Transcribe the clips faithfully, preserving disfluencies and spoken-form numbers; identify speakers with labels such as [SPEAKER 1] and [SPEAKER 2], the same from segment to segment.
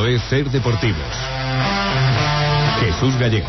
[SPEAKER 1] Esto es Ser Deportivos. Jesús Gallego.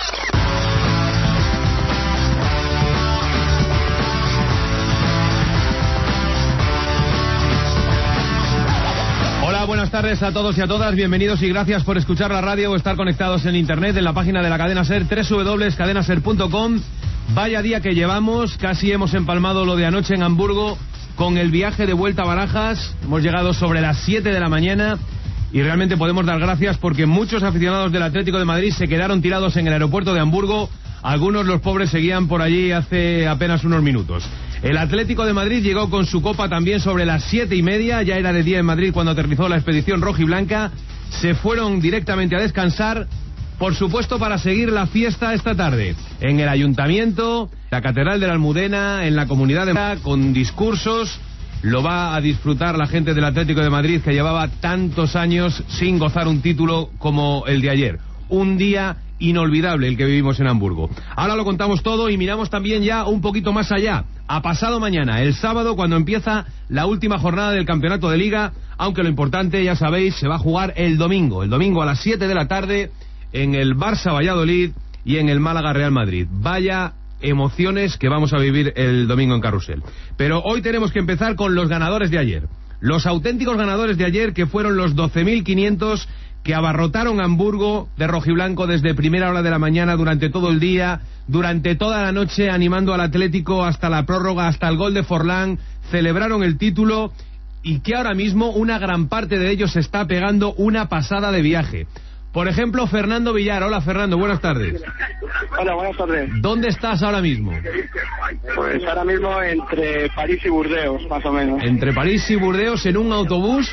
[SPEAKER 2] Hola, buenas tardes a todos y a todas, bienvenidos y gracias por escuchar la radio o estar conectados en internet en la página de la cadena SER, doble u doble u doble u punto cadena ser punto com. Vaya día que llevamos, casi hemos empalmado lo de anoche en Hamburgo con el viaje de vuelta a Barajas. Hemos llegado sobre las siete de la mañana y realmente podemos dar gracias porque muchos aficionados del Atlético de Madrid se quedaron tirados en el aeropuerto de Hamburgo. Algunos, los pobres, seguían por allí hace apenas unos minutos. El Atlético de Madrid llegó con su copa también sobre las siete y media, ya era de día en Madrid cuando aterrizó la expedición rojiblanca. Se fueron directamente a descansar, por supuesto para seguir la fiesta esta tarde en el Ayuntamiento, la Catedral de la Almudena, en la Comunidad de Madrid, con discursos. Lo va a disfrutar la gente del Atlético de Madrid, que llevaba tantos años sin gozar un título como el de ayer. Un día inolvidable el que vivimos en Hamburgo. Ahora lo contamos todo y miramos también ya un poquito más allá, a pasado mañana, el sábado, cuando empieza la última jornada del campeonato de Liga, aunque lo importante, ya sabéis, se va a jugar el domingo, el domingo a las siete de la tarde, en el Barça Valladolid y en el Málaga Real Madrid. Vaya emociones que vamos a vivir el domingo en Carrusel. Pero hoy tenemos que empezar con los ganadores de ayer. Los auténticos ganadores de ayer, que fueron los doce mil quinientos que abarrotaron Hamburgo de rojiblanco desde primera hora de la mañana, durante todo el día, durante toda la noche, animando al Atlético hasta la prórroga, hasta el gol de Forlán. Celebraron el título y que ahora mismo una gran parte de ellos está pegando una pasada de viaje. Por ejemplo, Fernando Villar. Hola, Fernando, buenas tardes.
[SPEAKER 3] Hola, buenas tardes.
[SPEAKER 2] ¿Dónde estás ahora mismo?
[SPEAKER 3] Pues ahora mismo entre París y Burdeos, más o menos.
[SPEAKER 2] Entre París y Burdeos, en un autobús.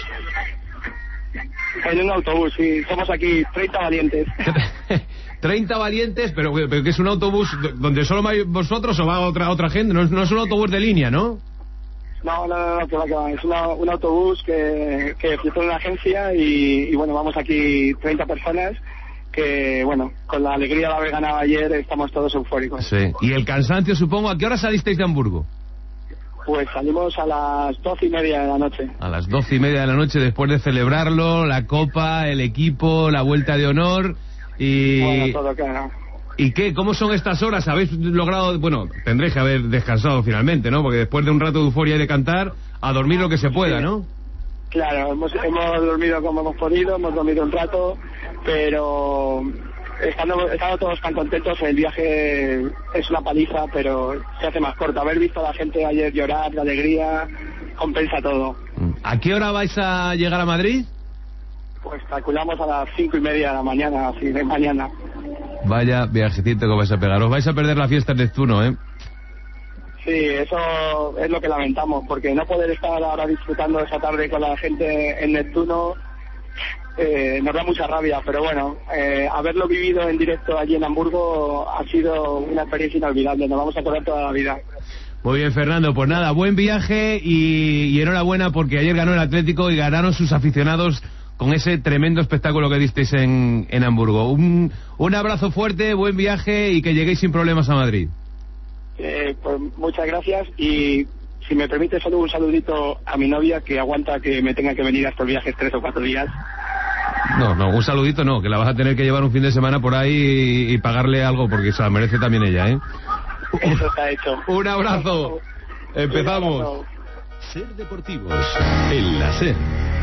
[SPEAKER 3] En un autobús, sí. Somos aquí treinta valientes.
[SPEAKER 2] treinta valientes, pero, pero que es un autobús donde solo vais vosotros o va otra otra gente. No es, no es un autobús de línea, ¿no?
[SPEAKER 3] No, no, no, no, que va, que va. Es una, un autobús que, que fue una agencia y, y bueno, vamos aquí treinta personas que, bueno, con la alegría de haber ganado ayer estamos todos eufóricos.
[SPEAKER 2] Sí. Y el cansancio, supongo. ¿A qué hora salisteis de Hamburgo?
[SPEAKER 3] Pues salimos a las doce y media de la noche.
[SPEAKER 2] A las doce y media de la noche, después de celebrarlo, la copa, el equipo, la vuelta de honor y...
[SPEAKER 3] Bueno, todo claro.
[SPEAKER 2] ¿Y qué? ¿Cómo son estas horas? ¿Habéis logrado...? Bueno, tendréis que haber descansado finalmente, ¿no? Porque después de un rato de euforia y de cantar, a dormir lo que se pueda, ¿no?
[SPEAKER 3] Claro, hemos, hemos dormido como hemos podido, hemos dormido un rato, pero estando, estando todos tan contentos, el viaje es una paliza, pero se hace más corto. Haber visto a la gente ayer llorar de alegría compensa todo.
[SPEAKER 2] ¿A qué hora vais a llegar a Madrid?
[SPEAKER 3] Pues calculamos a las cinco y media de la mañana, así de mañana.
[SPEAKER 2] Vaya viajecito que vais a pegar. Os vais a perder la fiesta en Neptuno, ¿eh?
[SPEAKER 3] Sí, eso es lo que lamentamos, porque no poder estar ahora disfrutando esa tarde con la gente en Neptuno eh, nos da mucha rabia, pero bueno, eh, haberlo vivido en directo allí en Hamburgo ha sido una experiencia inolvidable, nos vamos a acordar toda la vida.
[SPEAKER 2] Muy bien, Fernando, pues nada, buen viaje y, y enhorabuena porque ayer ganó el Atlético y ganaron sus aficionados con ese tremendo espectáculo que disteis en, en Hamburgo. Un, un abrazo fuerte, buen viaje y que lleguéis sin problemas a Madrid.
[SPEAKER 3] Eh, pues muchas gracias y si me permite solo un saludito a mi novia que aguanta que me tenga que venir a estos viajes tres o cuatro días.
[SPEAKER 2] No, no, un saludito no, que la vas a tener que llevar un fin de semana por ahí y, y pagarle algo porque se la merece también ella, ¿eh?
[SPEAKER 3] Eso está hecho.
[SPEAKER 2] Un abrazo. Empezamos.
[SPEAKER 3] Un abrazo.
[SPEAKER 1] Ser Deportivos en la SER.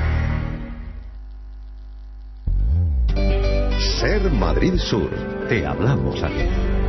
[SPEAKER 1] Ser Madrid Sur. Te hablamos a ti.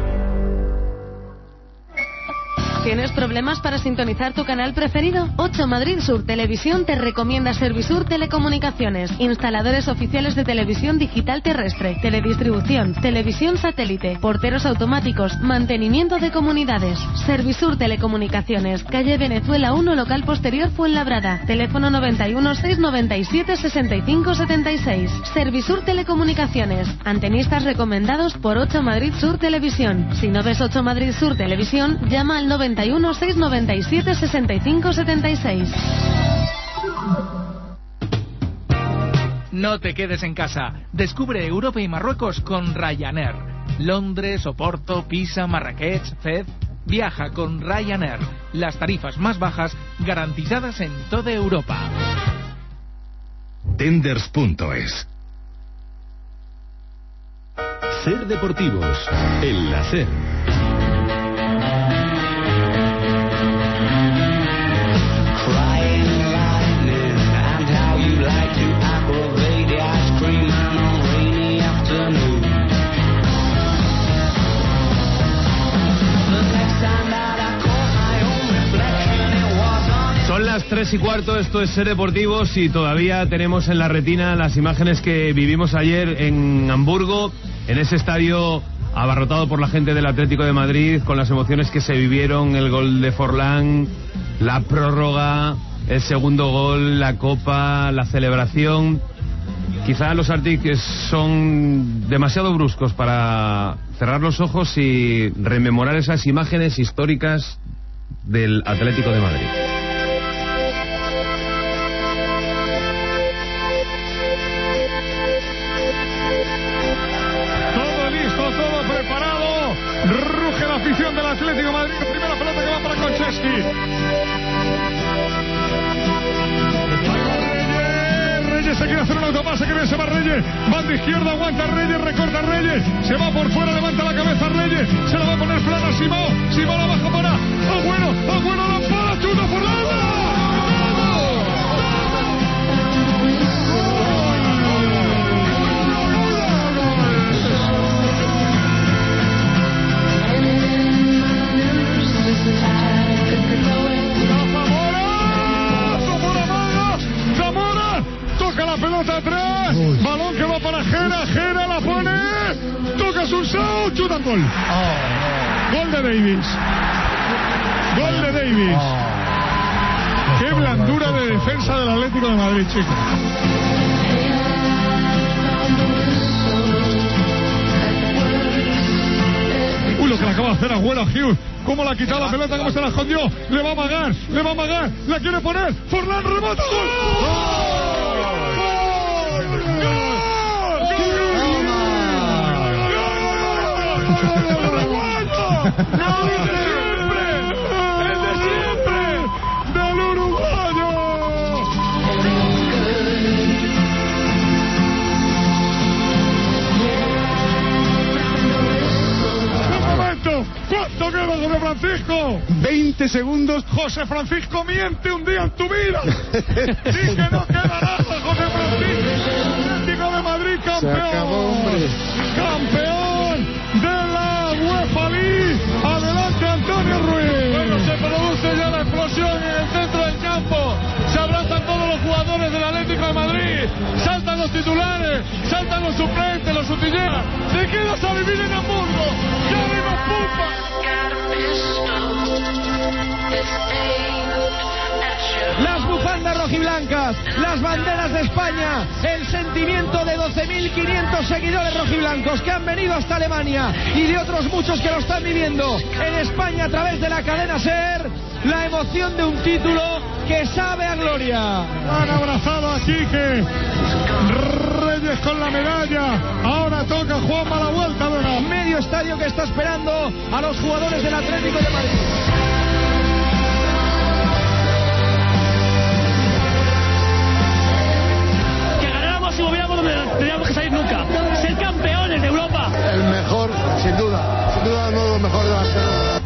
[SPEAKER 4] ¿Tienes problemas para sintonizar tu canal preferido? ocho Madrid Sur Televisión te recomienda Servisur Telecomunicaciones, instaladores oficiales de televisión digital terrestre, teledistribución, televisión satélite, porteros automáticos, mantenimiento de comunidades. Servisur Telecomunicaciones, calle Venezuela uno, local posterior Fuenlabrada, teléfono noventa y uno, seiscientos noventa y siete, sesenta y cinco setenta y seis. Servisur Telecomunicaciones, antenistas recomendados por ocho Madrid Sur Televisión. Si no ves ocho Madrid Sur Televisión, llama al noventa y uno, seiscientos noventa y siete, sesenta y cinco setenta y seis.
[SPEAKER 5] No te quedes en casa. Descubre Europa y Marruecos con Ryanair. Londres, Oporto, Pisa, Marrakech, Fez. Viaja con Ryanair. Las tarifas más bajas garantizadas en toda Europa.
[SPEAKER 1] Tenders punto es. Ser Deportivos, en la SER.
[SPEAKER 2] Son las tres y cuarto, esto es Ser Deportivos y todavía tenemos en la retina las imágenes que vivimos ayer en Hamburgo, en ese estadio abarrotado por la gente del Atlético de Madrid, con las emociones que se vivieron, el gol de Forlán, la prórroga, el segundo gol, la copa, la celebración. Quizá los Arctic son demasiado bruscos para cerrar los ojos y rememorar esas imágenes históricas del Atlético de Madrid.
[SPEAKER 6] Todo listo, todo preparado. Ruge la afición del Atlético de Madrid. Primera pelota que va para Konchesky. Se quiere hacer un autopase, que bien se va Reyes, banda izquierda, aguanta Reyes, recorta Reyes, se va por fuera, levanta la cabeza Reyes, se la va a poner plana a Simao, Simao la baja para Agüero, Agüero la para, chuta por la la pelota atrás, uy. Balón que va para Gera, Gera la pone, toca Sunsao, chuta gol. Oh, no. Gol de Davis. Gol de Davis. Oh. Qué blandura de defensa del Atlético de Madrid, chicos. Uy, lo que le acaba de hacer Agüero a Hughes. Cómo la ha quitado la pelota, cómo se la escondió. Le va a amagar, le va a amagar, la quiere poner. Forlán remata, gol. ¡Oh! ¡No, el de siempre! ¡El de siempre! ¡Del uruguayo! ¡Un momento! ¿Cuánto queda, José Francisco?
[SPEAKER 7] veinte segundos.
[SPEAKER 6] José Francisco, miente un día en tu vida. Sí que no queda nada, José Francisco. Atlético de Madrid, campeón.
[SPEAKER 7] Se acabó, hombre.
[SPEAKER 6] Campeón de la UEFA League. Adelante, Antonio Ruiz.
[SPEAKER 8] Bueno, se produce ya la explosión en el centro del campo. Se abrazan todos los jugadores del Atlético de Madrid. Saltan los titulares, saltan los suplentes, los utilleros. ¿De qué vas a vivir en Hamburgo? ¡Ya vimos pulpa!
[SPEAKER 9] Las bufandas rojiblancas, las banderas de España, el sentimiento de doce mil quinientos seguidores rojiblancos que han venido hasta Alemania y de otros muchos que lo están viviendo en España a través de la cadena SER, la emoción de un título que sabe a gloria.
[SPEAKER 6] Han abrazado a Quique Reyes con la medalla, ahora toca Juanma la vuelta de una.
[SPEAKER 9] Medio estadio que está esperando a los jugadores del Atlético de Madrid.
[SPEAKER 8] Si volviéramos donde teníamos que salir nunca, ser campeones de Europa.
[SPEAKER 7] El mejor, sin duda, sin duda uno de los mejores delanteros.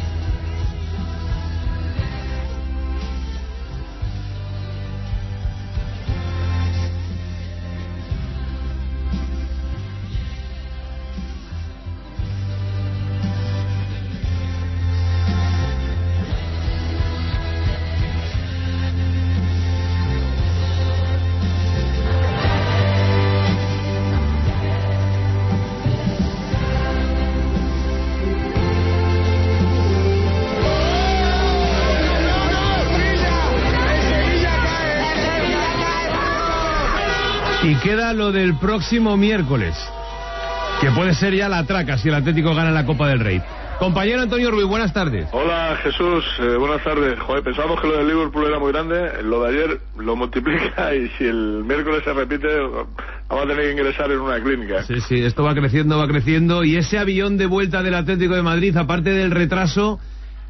[SPEAKER 2] Y queda lo del próximo miércoles, que puede ser ya la traca si el Atlético gana la Copa del Rey. Compañero Antonio Ruiz, buenas tardes.
[SPEAKER 10] Hola Jesús, eh, buenas tardes. Joder, pensábamos que lo del Liverpool era muy grande, lo de ayer lo multiplica y si el miércoles se repite vamos a tener que ingresar en una clínica.
[SPEAKER 2] Sí, sí, esto va creciendo, va creciendo y ese avión de vuelta del Atlético de Madrid, aparte del retraso,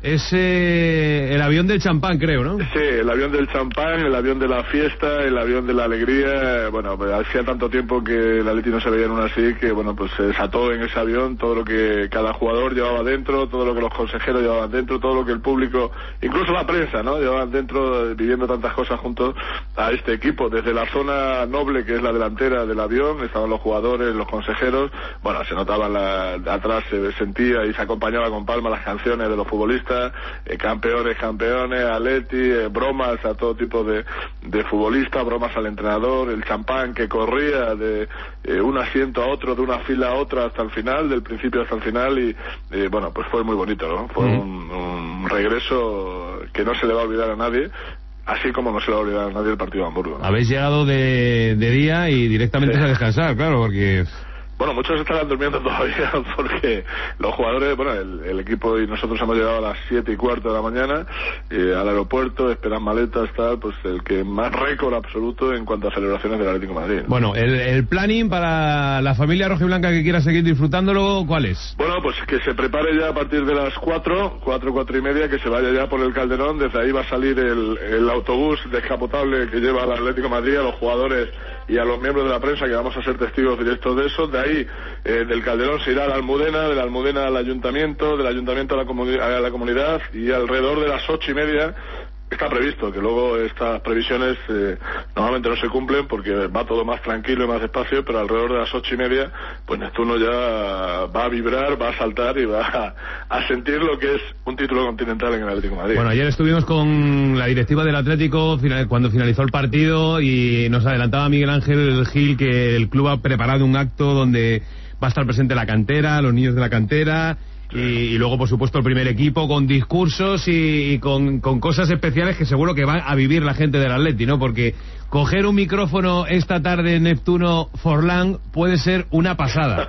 [SPEAKER 2] es eh, el avión del champán, creo, ¿no?
[SPEAKER 10] Sí, el avión del champán, el avión de la fiesta, el avión de la alegría. Bueno, pues hacía tanto tiempo que el Atleti no se veía en una así que, bueno, pues se desató en ese avión todo lo que cada jugador llevaba dentro, todo lo que los consejeros llevaban dentro, todo lo que el público, incluso la prensa, ¿no?, llevaban dentro, viviendo tantas cosas juntos a este equipo. Desde la zona noble, que es la delantera del avión, estaban los jugadores, los consejeros. Bueno, se notaba la, atrás, se sentía y se acompañaba con palmas las canciones de los futbolistas. Eh, campeones, campeones, Atleti, eh, bromas a todo tipo de, de futbolistas, bromas al entrenador, el champán que corría de eh, un asiento a otro, de una fila a otra hasta el final, del principio hasta el final, y eh, bueno, pues fue muy bonito, ¿no? Fue mm. un, un regreso que no se le va a olvidar a nadie, así como no se le va a olvidar a nadie el partido de Hamburgo, ¿no?
[SPEAKER 2] Habéis llegado de, de día y directamente sí. a descansar, claro, porque...
[SPEAKER 10] Bueno, muchos estarán durmiendo todavía porque los jugadores, bueno, el, el equipo y nosotros hemos llegado a las siete y cuarto de la mañana eh, al aeropuerto, esperan maletas, tal, pues el que más récord absoluto en cuanto a celebraciones del Atlético de Madrid.
[SPEAKER 2] Bueno, el, el planning para la familia rojiblanca que quiera seguir disfrutándolo, ¿cuál es?
[SPEAKER 10] Bueno, pues que se prepare ya a partir de las cuatro, cuatro, cuatro y media, que se vaya ya por el Calderón. Desde ahí va a salir el, el autobús descapotable que lleva al Atlético de Madrid, a los jugadores y a los miembros de la prensa, que vamos a ser testigos directos de eso. De ahí Eh, del Calderón se irá a la Almudena, de la Almudena al Ayuntamiento, del Ayuntamiento a la, comuni a la comunidad, y alrededor de las ocho y media está previsto, que luego estas previsiones eh, normalmente no se cumplen porque va todo más tranquilo y más despacio, pero alrededor de las ocho y media pues Neptuno ya va a vibrar, va a saltar y va a, a sentir lo que es un título continental en el Atlético de Madrid.
[SPEAKER 2] Bueno, ayer estuvimos con la directiva del Atlético cuando finalizó el partido y nos adelantaba Miguel Ángel Gil que el club ha preparado un acto donde va a estar presente la cantera, los niños de la cantera... Y, y luego, por supuesto, el primer equipo con discursos y, y con, con cosas especiales que seguro que va a vivir la gente del Atleti, ¿no? Porque coger un micrófono esta tarde en Neptuno Forlán puede ser una pasada.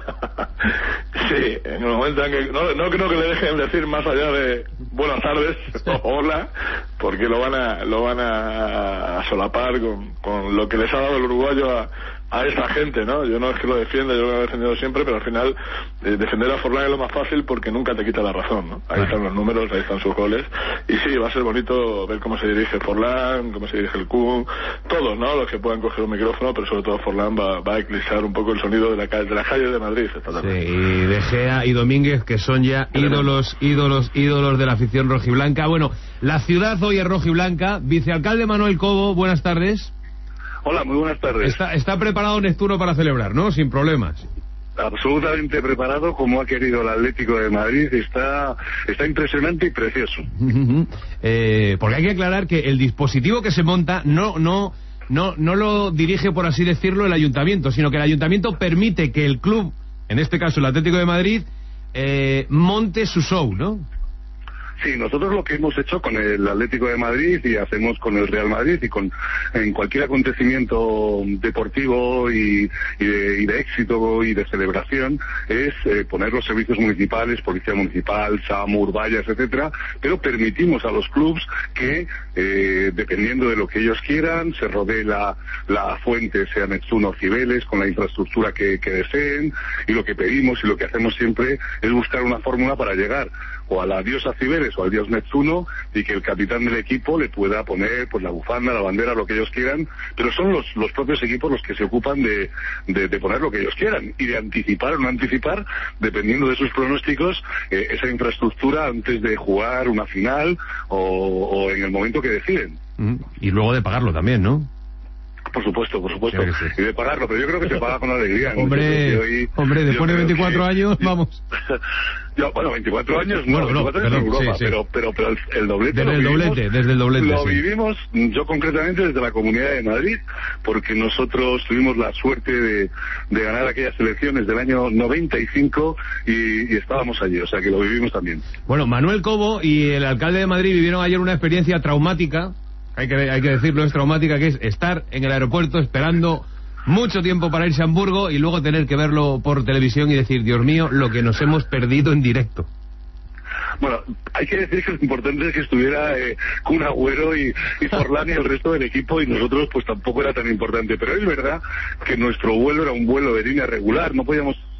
[SPEAKER 10] Sí, en el momento en que... No, no creo que le dejen decir más allá de buenas tardes o hola, porque lo van a lo van a, a solapar con, con lo que les ha dado el uruguayo a... a esa gente, ¿no? Yo no es que lo defienda, yo lo he defendido siempre, pero al final eh, defender a Forlán es lo más fácil porque nunca te quita la razón, ¿no? Ahí están los números, ahí están sus goles, y sí, va a ser bonito ver cómo se dirige Forlán, cómo se dirige el Kun, todos, ¿no? Los que puedan coger un micrófono, pero sobre todo Forlán va, va a eclipsar un poco el sonido de, la, de las calles de Madrid esta tarde.
[SPEAKER 2] Sí, y De Gea y Domínguez, que son ya ídolos, ídolos, ídolos de la afición rojiblanca. Bueno, la ciudad hoy es rojiblanca. Vicealcalde Manuel Cobo, buenas tardes.
[SPEAKER 11] Hola, muy buenas tardes.
[SPEAKER 2] Está, está preparado Neptuno para celebrar, ¿no? Sin problemas.
[SPEAKER 11] Absolutamente preparado, como ha querido el Atlético de Madrid. Está, está impresionante y precioso.
[SPEAKER 2] eh, porque hay que aclarar que el dispositivo que se monta no, no, no, no lo dirige, por así decirlo, el Ayuntamiento, sino que el Ayuntamiento permite que el club, en este caso el Atlético de Madrid, eh, monte su show, ¿no?
[SPEAKER 11] Sí, nosotros lo que hemos hecho con el Atlético de Madrid y hacemos con el Real Madrid y con en cualquier acontecimiento deportivo y, y, de, y de éxito y de celebración es eh, poner los servicios municipales, policía municipal, SAMUR, vallas, etcétera, pero permitimos a los clubs que eh, dependiendo de lo que ellos quieran se rodee la, la fuente, sea Neptuno o Cibeles, con la infraestructura que, que deseen, y lo que pedimos y lo que hacemos siempre es buscar una fórmula para llegar o a la diosa Cibeles o al dios Neptuno, y que el capitán del equipo le pueda poner pues la bufanda, la bandera, lo que ellos quieran, pero son los, los propios equipos los que se ocupan de, de, de poner lo que ellos quieran y de anticipar o no anticipar, dependiendo de sus pronósticos, eh, esa infraestructura antes de jugar una final o, o en el momento que deciden.
[SPEAKER 2] Y luego de pagarlo también, ¿no?
[SPEAKER 11] Por supuesto, por supuesto, sí, sí. Y de pagarlo, pero yo creo que se paga con alegría.
[SPEAKER 2] Hombre, y, hombre, después de veinticuatro que, años, vamos.
[SPEAKER 11] Yo, bueno, veinticuatro años, no, bueno, veinticuatro
[SPEAKER 2] no,
[SPEAKER 11] años
[SPEAKER 2] perdón,
[SPEAKER 11] en Europa,
[SPEAKER 2] sí, sí.
[SPEAKER 11] pero, pero, pero el, el doblete
[SPEAKER 2] desde
[SPEAKER 11] lo
[SPEAKER 2] el
[SPEAKER 11] vivimos,
[SPEAKER 2] doblete, desde el doblete,
[SPEAKER 11] lo
[SPEAKER 2] sí.
[SPEAKER 11] vivimos, yo concretamente desde la Comunidad de Madrid, porque nosotros tuvimos la suerte de, de ganar aquellas elecciones del año noventa y cinco y, y estábamos allí, o sea que lo vivimos también.
[SPEAKER 2] Bueno, Manuel Cobo y el alcalde de Madrid vivieron ayer una experiencia traumática. Hay que, hay que decirlo, es traumática, que es estar en el aeropuerto esperando mucho tiempo para irse a Hamburgo y luego tener que verlo por televisión y decir, Dios mío, lo que nos hemos perdido en directo.
[SPEAKER 11] Bueno, hay que decir que lo importante es que estuviera eh, Kun Agüero y, y Forlán y el resto del equipo, y nosotros pues tampoco era tan importante, pero es verdad que nuestro vuelo era un vuelo de línea regular, no podíamos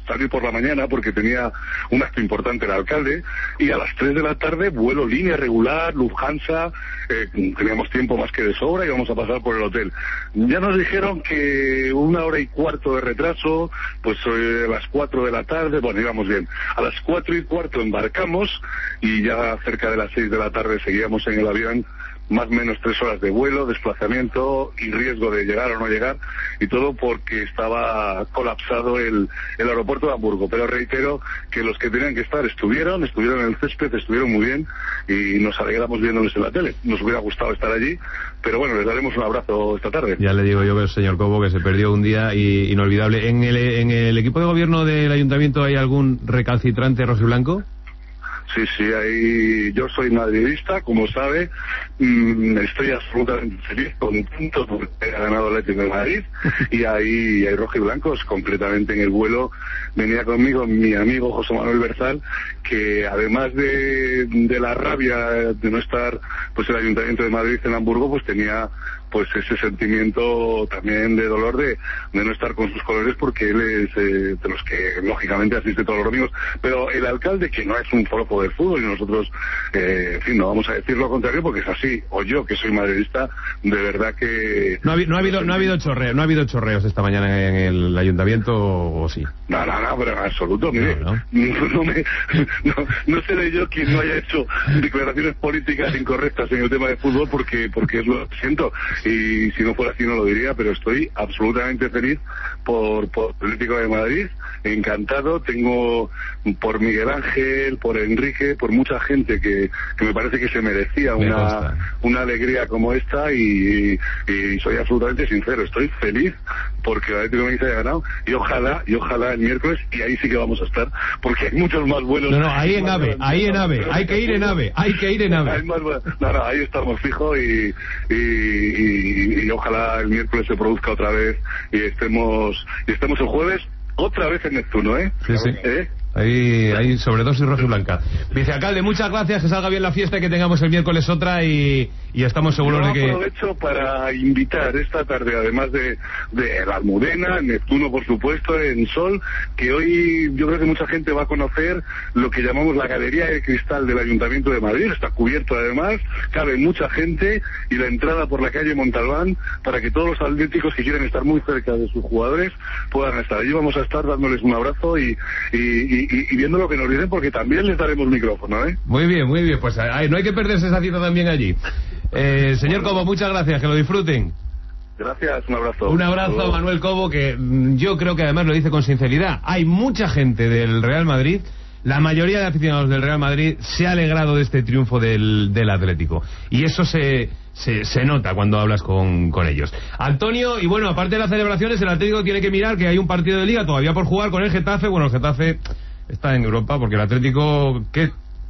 [SPEAKER 11] salir por la mañana porque tenía un acto importante el alcalde, y a las tres de la tarde vuelo línea regular, Lufthansa, eh, teníamos tiempo más que de sobra y vamos a pasar por el hotel. Ya nos dijeron que una hora y cuarto de retraso, pues eh, a las cuatro de la tarde, bueno, íbamos bien. A las cuatro y cuarto embarcamos y ya cerca de las seis de la tarde seguíamos en el avión, más o menos tres horas de vuelo, desplazamiento y riesgo de llegar o no llegar, y todo porque estaba colapsado el, el aeropuerto de Hamburgo. Pero reitero que los que tenían que estar estuvieron, estuvieron en el césped, estuvieron muy bien y nos alegramos viéndoles en la tele. Nos hubiera gustado estar allí, pero bueno, les daremos un abrazo esta tarde.
[SPEAKER 2] Ya le digo yo, señor Cobo, que se perdió un día y, inolvidable. ¿En el, en el equipo de gobierno del ayuntamiento hay algún recalcitrante rojiblanco?
[SPEAKER 11] Sí, sí, ahí yo soy madridista, como sabe, mmm, estoy absolutamente feliz, contento porque ha ganado el Atlético de Madrid, y ahí hay rojiblancos completamente en el vuelo. Venía conmigo mi amigo José Manuel Berzal, que además de, de la rabia de no estar pues el Ayuntamiento de Madrid en Hamburgo, pues tenía pues ese sentimiento también de dolor de, de no estar con sus colores, porque él es eh, de los que lógicamente asiste todos los domingos. Pero el alcalde, que no es un forofo del fútbol, y nosotros eh, en fin, no vamos a decir lo contrario porque es así, o yo que soy madridista, de verdad que
[SPEAKER 2] no ha, no ha habido no ha habido chorreos, no ha habido chorreos esta mañana en el ayuntamiento, o sí.
[SPEAKER 11] No, no, no, pero en absoluto, mire, no, no. No, me, no, no seré yo quien no haya hecho declaraciones políticas incorrectas en el tema de fútbol, porque porque es lo que siento, y si no fuera así no lo diría, pero estoy absolutamente feliz por, por el Atlético de Madrid, encantado. Tengo por Miguel Ángel, por Enrique, por mucha gente que, que me parece que se merecía me una, una alegría como esta, y, y soy absolutamente sincero, estoy feliz porque el Atlético de Madrid haya ganado, y ojalá, y ojalá el miércoles, y ahí sí que vamos a estar, porque hay muchos más vuelos.
[SPEAKER 2] No, no, ahí en AVE, ahí en AVE, hay que ir en AVE, hay que ir en AVE.
[SPEAKER 11] No, no, ahí estamos fijos, y, y, y, y ojalá el miércoles se produzca otra vez y estemos, y estemos el jueves otra vez en Neptuno, ¿eh?
[SPEAKER 2] Sí, sí. ¿Eh? Ahí, ahí sobredosis rojiblanca. Vicealcalde, muchas gracias, que salga bien la fiesta y que tengamos el miércoles otra, y, y estamos seguros
[SPEAKER 11] Yo
[SPEAKER 2] de que...
[SPEAKER 11] aprovecho para invitar esta tarde, además de, de la Almudena, Neptuno por supuesto, en Sol, que hoy yo creo que mucha gente va a conocer lo que llamamos la Galería de Cristal del Ayuntamiento de Madrid. Está cubierto además, cabe mucha gente, y la entrada por la calle Montalbán, para que todos los atléticos que quieren estar muy cerca de sus jugadores puedan estar. Allí vamos a estar dándoles un abrazo y, y, y Y, y viendo lo que nos dicen, porque también les daremos micrófono, ¿eh?
[SPEAKER 2] Muy bien, muy bien, pues ay, no hay que perderse esa cita también allí. Eh, señor bueno. Cobo, muchas gracias, que lo disfruten.
[SPEAKER 11] Gracias, un abrazo.
[SPEAKER 2] Un abrazo a Manuel Cobo, que yo creo que además lo dice con sinceridad. Hay mucha gente del Real Madrid, la mayoría de aficionados del Real Madrid se ha alegrado de este triunfo del, del Atlético, y eso se... Se, se nota cuando hablas con, con ellos. Antonio, y bueno, aparte de las celebraciones, el Atlético tiene que mirar que hay un partido de Liga todavía por jugar con el Getafe. Bueno, el Getafe está en Europa, porque el Atlético, que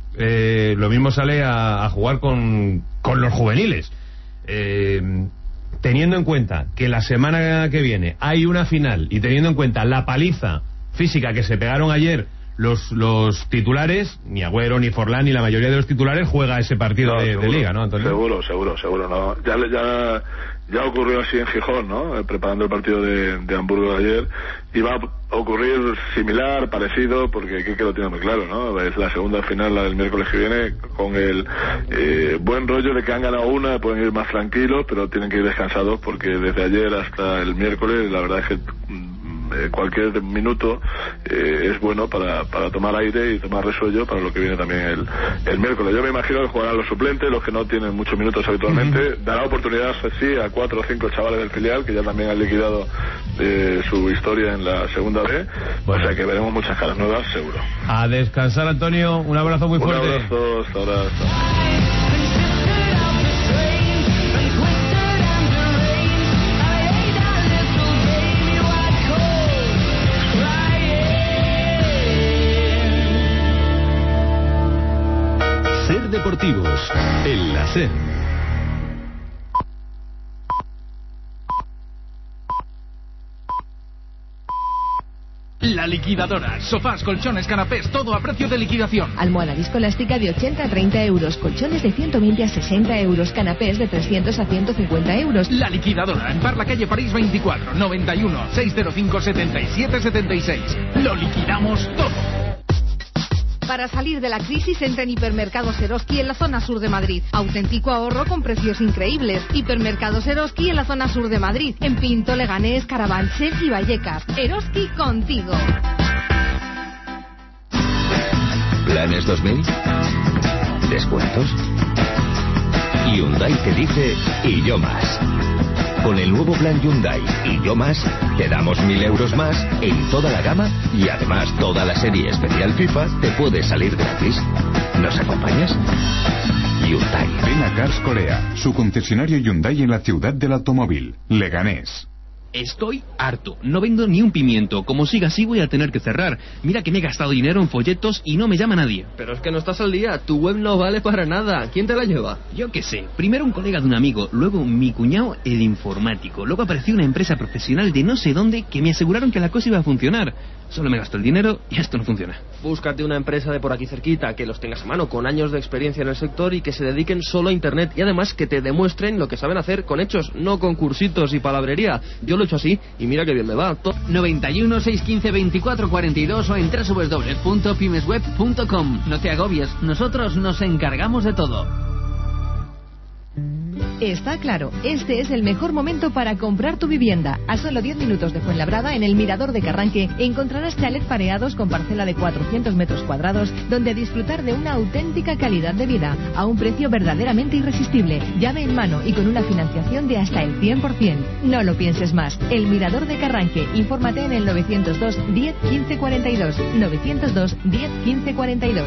[SPEAKER 2] eh, lo mismo sale a, a jugar con, con los juveniles. Eh, teniendo en cuenta que la semana que viene hay una final, y teniendo en cuenta la paliza física que se pegaron ayer los los titulares, ni Agüero, ni Forlán, ni la mayoría de los titulares juega ese partido no, de,
[SPEAKER 10] seguro,
[SPEAKER 2] de Liga, ¿no, Antonio?
[SPEAKER 10] Seguro, seguro, seguro, no. Ya, ya, ya ocurrió así en Gijón, ¿no? Eh, preparando el partido de, de Hamburgo de ayer, y va a ocurrir similar, parecido, porque creo que lo tiene muy claro, ¿no? Es la segunda final, la del miércoles que viene, con el eh, buen rollo de que han ganado una, pueden ir más tranquilos, pero tienen que ir descansados, porque desde ayer hasta el miércoles, la verdad es que Eh, cualquier minuto eh, es bueno para, para tomar aire y tomar resuello para lo que viene también el, el miércoles. Yo me imagino que jugarán los suplentes, los que no tienen muchos minutos habitualmente. Uh-huh. Dará oportunidad, sí, a cuatro o cinco chavales del filial, que ya también han liquidado eh, su historia en la segunda B. Bueno. O sea que veremos muchas caras nuevas, seguro.
[SPEAKER 2] A descansar, Antonio. Un abrazo muy fuerte.
[SPEAKER 10] Un abrazo, hasta ahora. Hasta.
[SPEAKER 1] Deportivos, el láser.
[SPEAKER 5] La Liquidadora. Sofás, colchones, canapés, todo a precio de liquidación.
[SPEAKER 12] Almohada viscoelástica de ochenta a treinta euros, colchones de ciento veinte a sesenta euros, canapés de trescientos a ciento cincuenta euros.
[SPEAKER 5] La Liquidadora, en Parla Calle París veinticuatro, noventa y uno, seiscientos cinco, setenta y siete setenta y seis. Lo liquidamos todo.
[SPEAKER 13] Para salir de la crisis, entra en Hipermercados Eroski en la zona sur de Madrid. Auténtico ahorro con precios increíbles. Hipermercados Eroski en la zona sur de Madrid. En Pinto, Leganés, Carabanchel y Vallecas. Eroski contigo.
[SPEAKER 1] ¿Planes dos mil? ¿Descuentos? Hyundai te dice y yo más. Con el nuevo plan Hyundai y yo más, te damos mil euros más en toda la gama y además toda la serie especial FIFA te puede salir gratis. ¿Nos acompañas? Hyundai.
[SPEAKER 14] Ven a Cars Corea, su concesionario Hyundai en la ciudad del automóvil, Leganés.
[SPEAKER 15] Estoy harto. No vendo ni un pimiento. Como siga así voy a tener que cerrar. Mira que me he gastado dinero en folletos y no me llama nadie.
[SPEAKER 16] Pero es que no estás al día. Tu web no vale para nada. ¿Quién te la lleva?
[SPEAKER 15] Yo qué sé. Primero un colega de un amigo, luego mi cuñado, el informático. Luego apareció una empresa profesional de no sé dónde que me aseguraron que la cosa iba a funcionar. Solo me gasto el dinero y esto no funciona.
[SPEAKER 16] Búscate una empresa de por aquí cerquita, que los tengas a mano, con años de experiencia en el sector y que se dediquen solo a Internet. Y además que te demuestren lo que saben hacer con hechos, no con cursitos y palabrería. Yo lo he hecho así y mira que bien me va.
[SPEAKER 17] noventa y uno, seiscientos quince, veinticuatro cuarenta y dos o en doble u doble u doble u punto pymesweb punto com. No te agobies, nosotros nos encargamos de todo.
[SPEAKER 12] Está claro, este es el mejor momento para comprar tu vivienda. A solo diez minutos de Fuenlabrada, en el Mirador de Carranque, encontrarás chalets pareados con parcela de cuatrocientos metros cuadrados, donde disfrutar de una auténtica calidad de vida, a un precio verdaderamente irresistible, llave en mano y con una financiación de hasta el cien por ciento. No lo pienses más. El Mirador de Carranque. Infórmate en el novecientos dos, diez, quince, cuarenta y dos. novecientos dos, diez, quince, cuarenta y dos.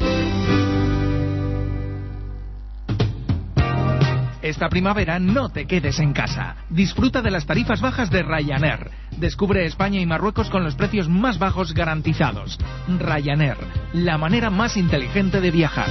[SPEAKER 5] Esta primavera no te quedes en casa. Disfruta de las tarifas bajas de Ryanair. Descubre España y Marruecos con los precios más bajos garantizados. Ryanair, la manera más inteligente de viajar.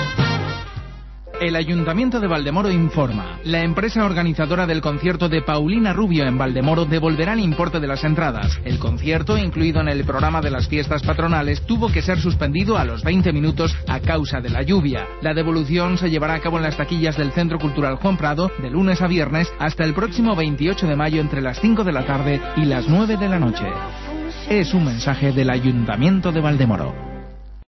[SPEAKER 5] El Ayuntamiento de Valdemoro informa. La empresa organizadora del concierto de Paulina Rubio en Valdemoro devolverá el importe de las entradas. El concierto, incluido en el programa de las fiestas patronales, tuvo que ser suspendido a los veinte minutos a causa de la lluvia. La devolución se llevará a cabo en las taquillas del Centro Cultural Juan Prado de lunes a viernes hasta el próximo veintiocho de mayo entre las cinco de la tarde y las nueve de la noche. Es un mensaje del Ayuntamiento de Valdemoro.